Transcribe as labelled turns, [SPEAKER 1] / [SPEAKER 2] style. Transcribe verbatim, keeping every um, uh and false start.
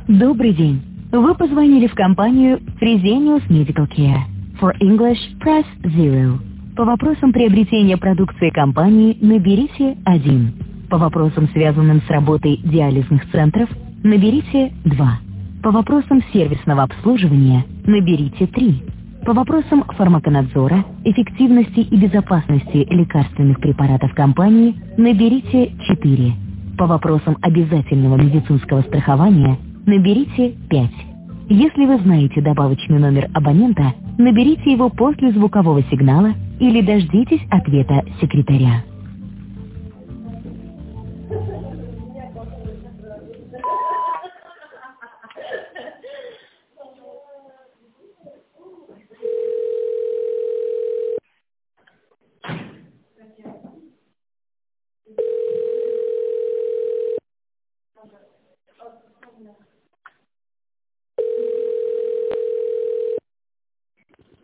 [SPEAKER 1] Добрый день. Вы позвонили в компанию Fresenius Medical Care. For English, press zero. По вопросам приобретения продукции компании наберите один. По вопросам, связанным с работой диализных центров, наберите два. По вопросам сервисного обслуживания наберите три. По вопросам фармаконадзора, эффективности и безопасности лекарственных препаратов компании наберите четыре. По вопросам обязательного медицинского страхования наберите пять. Если вы знаете добавочный номер абонента, наберите его после звукового сигнала или дождитесь ответа секретаря.